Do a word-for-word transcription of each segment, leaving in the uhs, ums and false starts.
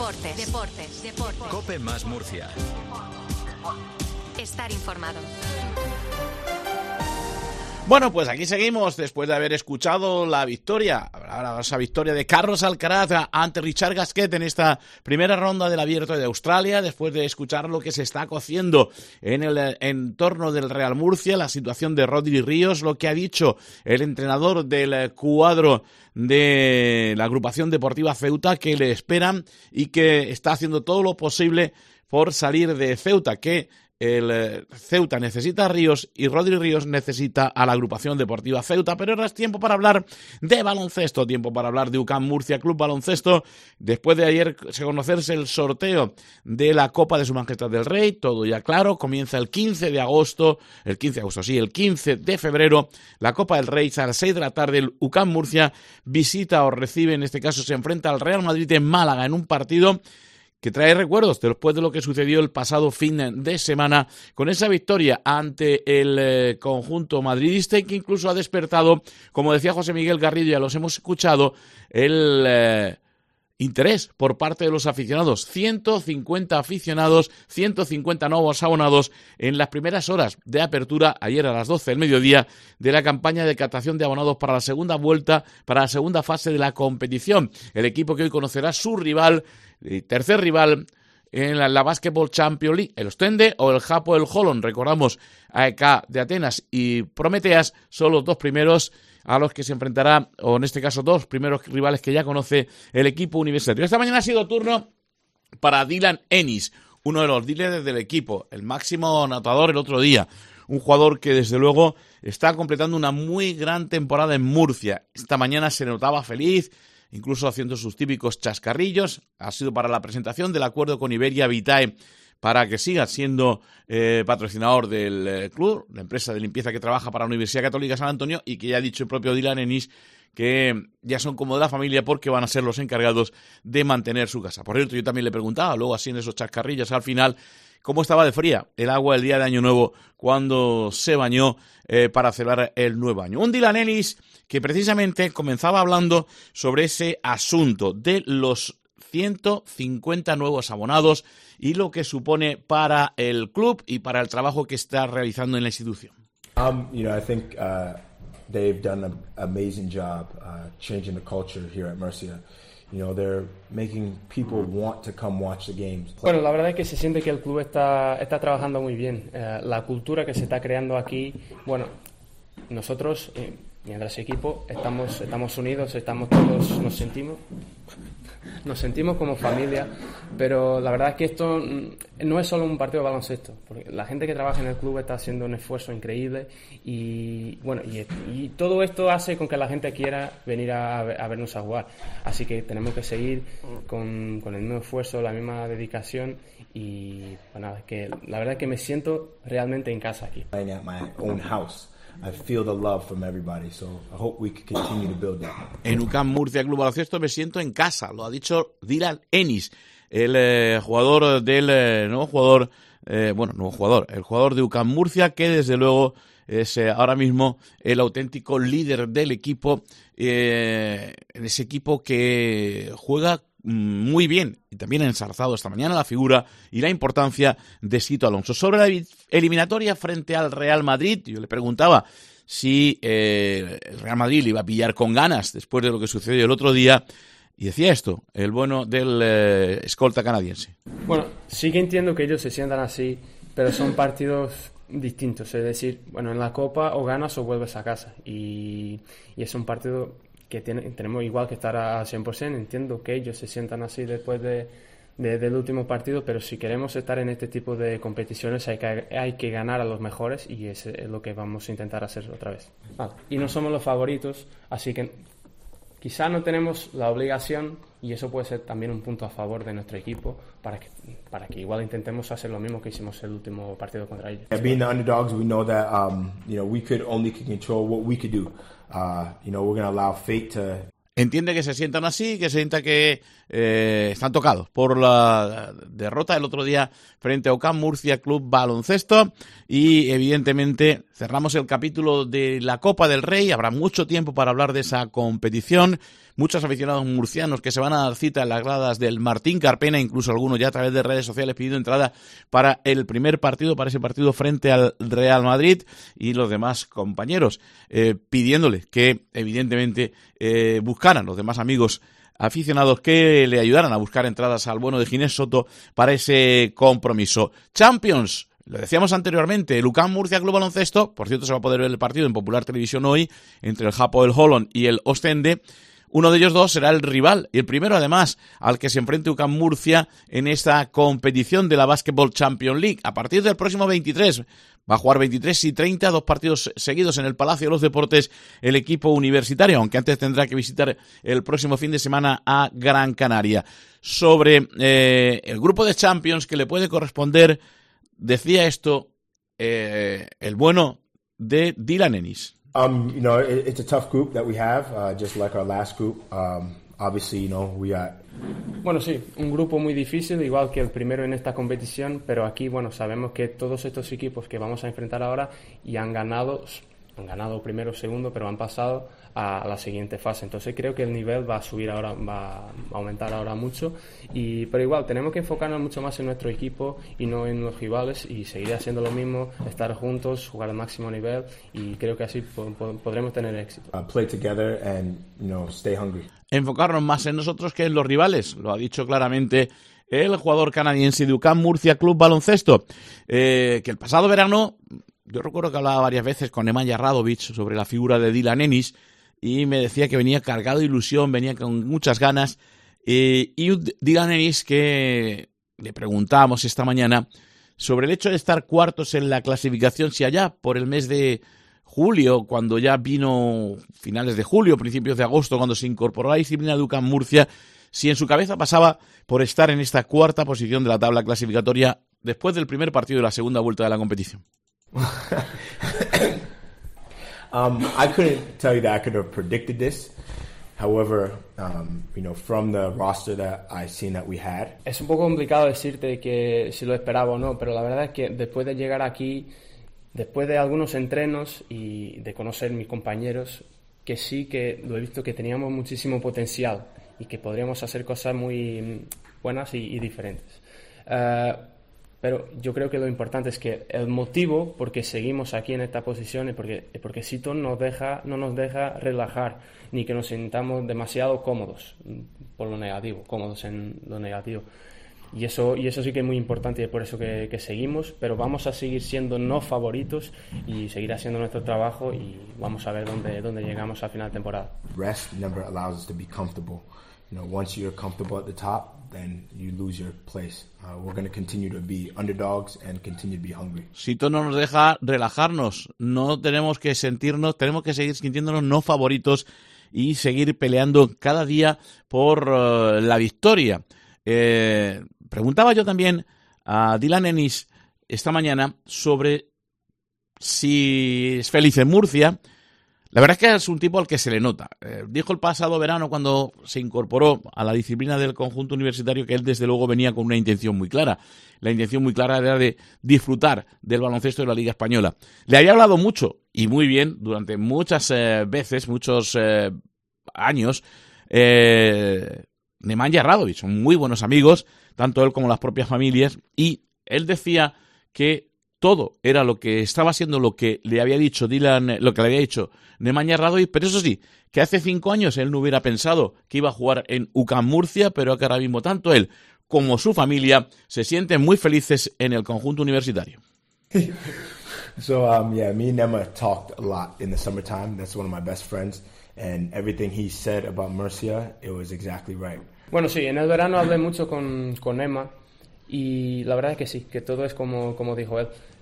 Deportes, deportes, deportes. COPE más Murcia. Estar informado. Bueno, pues aquí seguimos después de haber escuchado la victoria, esa victoria de Carlos Alcaraz ante Richard Gasquet en esta primera ronda del Abierto de Australia, después de escuchar lo que se está cociendo en el entorno del Real Murcia, la situación de Rodri Ríos, lo que ha dicho el entrenador del cuadro de la agrupación deportiva Ceuta, que le esperan y que está haciendo todo lo posible por salir de Ceuta, que el Ceuta necesita a Ríos y Rodri Ríos necesita a la agrupación deportiva Ceuta. Pero ahora es tiempo para hablar de baloncesto, tiempo para hablar de U C A M Murcia Club Baloncesto. Después de ayer conocerse el sorteo de la Copa de Su Majestad del Rey, todo ya claro, comienza el quince de agosto, el quince de agosto, sí, el quince de febrero, la Copa del Rey a las seis de la tarde, el U C A M Murcia visita o recibe, en este caso se enfrenta al Real Madrid en Málaga en un partido que trae recuerdos después de lo que sucedió el pasado fin de semana con esa victoria ante el eh, conjunto madridista y que incluso ha despertado, como decía José Miguel Garrido, ya los hemos escuchado, el eh, interés por parte de los aficionados. ciento cincuenta aficionados, ciento cincuenta nuevos abonados en las primeras horas de apertura, ayer a las doce del mediodía, de la campaña de captación de abonados para la segunda vuelta, para la segunda fase de la competición. El equipo que hoy conocerá su rival, el tercer rival en la, la Basketball Champions League, el Ostende o el Hapoel Holon. Recordamos, A E K de Atenas y Prometeas son los dos primeros a los que se enfrentará, o en este caso dos primeros rivales que ya conoce el equipo universitario. Esta mañana ha sido turno para Dylan Ennis, uno de los líderes del equipo, el máximo anotador el otro día, un jugador que desde luego está completando una muy gran temporada en Murcia. Esta mañana se notaba feliz, incluso haciendo sus típicos chascarrillos. Ha sido para la presentación del acuerdo con Iberia Vitae para que siga siendo eh, patrocinador del eh, club, la empresa de limpieza que trabaja para la Universidad Católica San Antonio, y que ya ha dicho el propio Dylan Ennis que ya son como de la familia porque van a ser los encargados de mantener su casa. Por cierto, yo también le preguntaba, luego así en esos chascarrillos al final, cómo estaba de fría el agua el día de Año Nuevo cuando se bañó eh, para celebrar el nuevo año. Un Dylan Ennis que precisamente comenzaba hablando sobre ese asunto de los ciento cincuenta nuevos abonados y lo que supone para el club y para el trabajo que está realizando en la institución. Um, you know, I think uh, they've done an amazing job uh, changing the culture here at Murcia. You know, they're making people want to come watch the games. Bueno, la verdad es que se siente que el club está, está trabajando muy bien. Eh, la cultura que se está creando aquí, bueno, nosotros, eh, mientras equipo, estamos, estamos unidos, estamos todos, nos sentimos, nos sentimos como familia, pero la verdad es que esto no es solo un partido de baloncesto, porque la gente que trabaja en el club está haciendo un esfuerzo increíble y bueno, y, y todo esto hace con que la gente quiera venir a, a vernos a jugar, así que tenemos que seguir con, con el mismo esfuerzo, la misma dedicación y bueno, que la verdad es que me siento realmente en casa aquí. Playing at my own house. I feel the love from everybody, so I hope we can continue to build that. En U C A M Murcia Club Baloncesto me siento en casa, lo ha dicho Dylan Ennis, el eh, jugador del eh, nuevo jugador, eh, bueno, nuevo jugador, el jugador de U C A M Murcia, que desde luego es eh, ahora mismo el auténtico líder del equipo, eh, en ese equipo que juega muy bien y también ha ensalzado esta mañana la figura y la importancia de Sito Alonso. Sobre la eliminatoria frente al Real Madrid, yo le preguntaba si eh, el Real Madrid le iba a pillar con ganas después de lo que sucedió el otro día y decía esto, el bueno del eh, escolta canadiense. Bueno, sí que entiendo que ellos se sientan así, pero son partidos distintos, es decir, bueno, en la Copa o ganas o vuelves a casa y, y es un partido que tiene, tenemos igual que estar a cien por ciento. Entiendo que ellos se sientan así después de, de, del último partido, pero si queremos estar en este tipo de competiciones hay que, hay que ganar a los mejores y es, es lo que vamos a intentar hacer otra vez. Vale. Y no somos los favoritos, así que quizá no tenemos la obligación y eso puede ser también un punto a favor de nuestro equipo para que, para que igual intentemos hacer lo mismo que hicimos el último partido contra ellos. Yeah, being the underdogs, we know that um, you know, we could only control what we could do. Uh, you know, we're going to allow fate to entiende que se sientan así, que se sienta que eh, están tocados por la derrota el otro día frente a UCAM Murcia Club Baloncesto, y evidentemente cerramos el capítulo de la Copa del Rey. Habrá mucho tiempo para hablar de esa competición. Muchos aficionados murcianos que se van a dar cita en las gradas del Martín Carpena, incluso algunos ya a través de redes sociales pidiendo entrada para el primer partido, para ese partido frente al Real Madrid, y los demás compañeros eh, pidiéndole que evidentemente eh, buscaran los demás amigos aficionados que le ayudaran a buscar entradas al bueno de Ginés Soto para ese compromiso. Champions. Lo decíamos anteriormente, el UCAM Murcia Club Baloncesto, por cierto se va a poder ver el partido en Popular Televisión hoy entre el Hapoel Holon y el Ostende. Uno de ellos dos será el rival, y el primero además al que se enfrente UCAM Murcia en esta competición de la Basketball Champions League. A partir del próximo veintitrés, va a jugar veintitrés y treinta, dos partidos seguidos en el Palacio de los Deportes el equipo universitario, aunque antes tendrá que visitar el próximo fin de semana a Gran Canaria. Sobre eh, el grupo de Champions que le puede corresponder, decía esto eh, el bueno de Dylan Ennis. Um, you know, it, it's a tough group that we have, uh, just like our last group. Um, obviously, you know, we got... Bueno, sí, un grupo muy difícil, igual que el primero en esta competición, pero aquí, bueno, sabemos que todos estos equipos que vamos a enfrentar ahora y han ganado, han ganado primero, segundo, pero han pasado a la siguiente fase. Entonces creo que el nivel va a subir ahora, va a aumentar ahora mucho, y pero igual tenemos que enfocarnos mucho más en nuestro equipo y no en los rivales, y seguir haciendo lo mismo, estar juntos, jugar al máximo nivel, y creo que así po- po- podremos tener éxito. Uh, play together and, you know, stay hungry. Enfocarnos más en nosotros que en los rivales, lo ha dicho claramente el jugador canadiense de UCAM Murcia Club Baloncesto, eh, que el pasado verano, yo recuerdo que hablaba varias veces con Nemanja Radovic sobre la figura de Dylan Ennis, y me decía que venía cargado de ilusión, venía con muchas ganas, eh, y Dylan Ennis, que le preguntábamos esta mañana sobre el hecho de estar cuartos en la clasificación, si allá por el mes de julio, cuando ya vino finales de julio, principios de agosto, cuando se incorporó a la disciplina de UCAM Murcia, si en su cabeza pasaba por estar en esta cuarta posición de la tabla clasificatoria después del primer partido de la segunda vuelta de la competición. Um, I couldn't tell you that I could have predicted this. However, um, you know, from the roster that I seen that we had. Es un poco complicado decirte que si lo esperaba o no, pero la verdad es que después de llegar aquí, después de algunos entrenos y de conocer mis compañeros, que sí que lo he visto que teníamos muchísimo potencial y que podríamos hacer cosas muy buenas y, y diferentes. Uh, Pero yo creo que lo importante es que el motivo por que seguimos aquí en esta posición es porque, es porque Seton nos deja, no nos deja relajar, ni que nos sintamos demasiado cómodos, por lo negativo, cómodos en lo negativo. Y eso, y eso sí que es muy importante, y es por eso que, que seguimos, pero vamos a seguir siendo no favoritos y seguir haciendo nuestro trabajo, y vamos a ver dónde, dónde llegamos al final de temporada. Rest never allows us to be comfortable. You know, once you're comfortable at the top, then you lose your place. Uh, we're going to continue to be underdogs and continue to be hungry. Seton no nos deja relajarnos, no tenemos que sentirnos, tenemos que seguir sintiéndonos no favoritos y seguir peleando cada día por uh, la victoria. Eh, preguntaba yo también a Dylan Ennis esta mañana sobre si es feliz en Murcia. La verdad es que es un tipo al que se le nota. Eh, dijo el pasado verano, cuando se incorporó a la disciplina del conjunto universitario, que él desde luego venía con una intención muy clara. La intención muy clara era de disfrutar del baloncesto de la Liga Española. Le había hablado mucho y muy bien durante muchas eh, veces, muchos eh, años, eh, Nemanja Radovic. Son muy buenos amigos, tanto él como las propias familias, y él decía que todo era lo que estaba siendo lo que le había dicho Dylan, lo que le había dicho Nemanja Radovic, pero eso sí, que hace cinco años él no hubiera pensado que iba a jugar en UCAM Murcia, pero que ahora mismo tanto él como su familia se sienten muy felices en el conjunto universitario. So, um, yeah, me and Nema talked a lot in the summertime. That's one of my best friends. And everything he said about Murcia, it was exactly right. Bueno, sí, en el verano hablé mucho con, con Emma, y la verdad es que sí, que todo es como, como dijo él.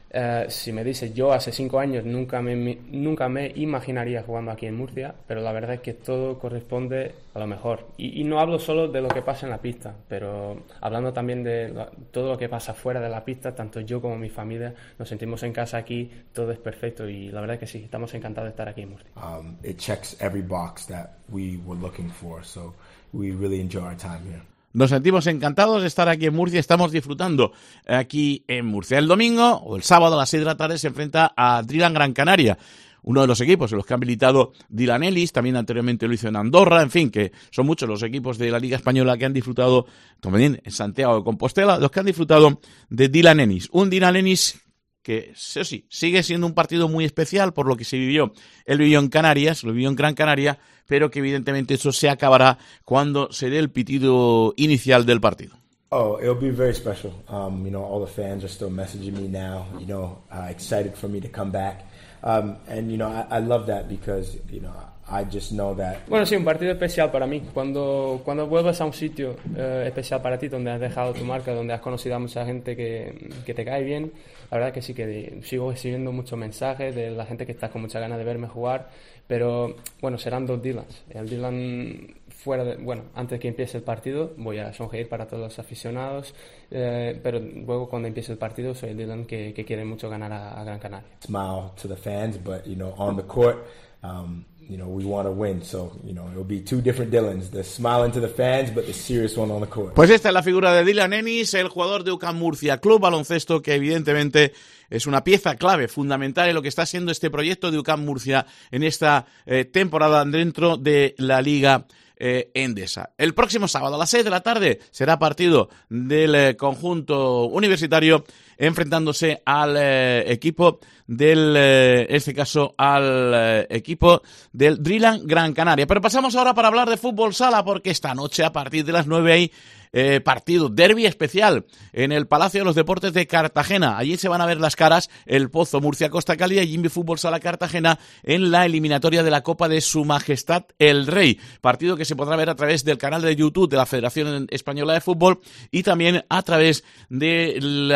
Uh, si me dices, yo hace cinco años nunca me, nunca me imaginaría jugando aquí en Murcia, pero la verdad es que todo corresponde a lo mejor. Y, y no hablo solo de lo que pasa en la pista, pero hablando también de la, todo lo que pasa fuera de la pista, tanto yo como mi familia nos sentimos en casa aquí, todo es perfecto y la verdad es que sí, estamos encantados de estar aquí en Murcia. Um, it checks every box that we were looking for, so we really enjoy our time here. Nos sentimos encantados de estar aquí en Murcia, estamos disfrutando aquí en Murcia. El domingo o el sábado a las seis de la tarde se enfrenta a Drilan Gran Canaria, uno de los equipos en los que ha habilitado Dylan Ellis, también anteriormente lo hizo en Andorra, en fin, que son muchos los equipos de la Liga Española que han disfrutado, también en Santiago de Compostela, los que han disfrutado de Dylan Ellis. Un Dylan Ellis que, sí o sí, sigue siendo un partido muy especial por lo que se vivió. Él vivió en Canarias, lo vivió en Gran Canaria, pero que evidentemente eso se acabará cuando se dé el pitido inicial del partido. Oh, it'll be very special. Um, you know, all the fans are still messaging me now, you know, uh, excited for me to come back. Um, and, you know, I, I love that because, you know, I just know that... Bueno, sí, un partido especial para mí. Cuando, cuando vuelves a un sitio eh, especial para ti, donde has dejado tu marca, donde has conocido a mucha gente que, que te cae bien, la verdad que sí que sigo recibiendo muchos mensajes de la gente que está con mucha ganas de verme jugar, pero bueno, serán dos Dylans. El Dylan fuera de, bueno, antes que empiece el partido voy a sonreír para todos los aficionados, eh, pero luego cuando empiece el partido soy el Dylan que, que quiere mucho ganar a, a Gran Canaria. Smile to the fans, but you know, on the court, um, you know, we want to win, so you know, it'll be two different Dylans, the smiling to the fans, but the serious one on the court. Pues esta es la figura de Dylan Ellis, el jugador de U C A M Murcia Club Baloncesto, que evidentemente es una pieza clave, fundamental en lo que está siendo este proyecto de U C A M Murcia en esta eh, temporada dentro de la Liga Eh, Endesa. El próximo sábado a las seis de la tarde será partido del eh, conjunto universitario enfrentándose al eh, equipo del, eh, en este caso, al eh, equipo del Drilan Gran Canaria. Pero pasamos ahora para hablar de fútbol sala, porque esta noche a partir de las nueve hay Eh, partido, derbi especial en el Palacio de los Deportes de Cartagena. Allí se van a ver las caras el Pozo Murcia Costa Cálida y Jimmy Fútbol Sala Cartagena en la eliminatoria de la Copa de Su Majestad el Rey. Partido que se podrá ver a través del canal de YouTube de la Federación Española de Fútbol y también a través de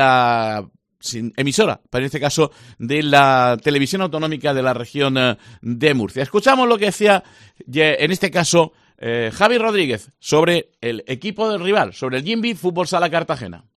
la emisora, para en este caso de la televisión autonómica de la región de Murcia. Escuchamos lo que decía en este caso Eh, Javi Rodríguez sobre el equipo del rival, sobre el Jimby Fútbol Sala Cartagena.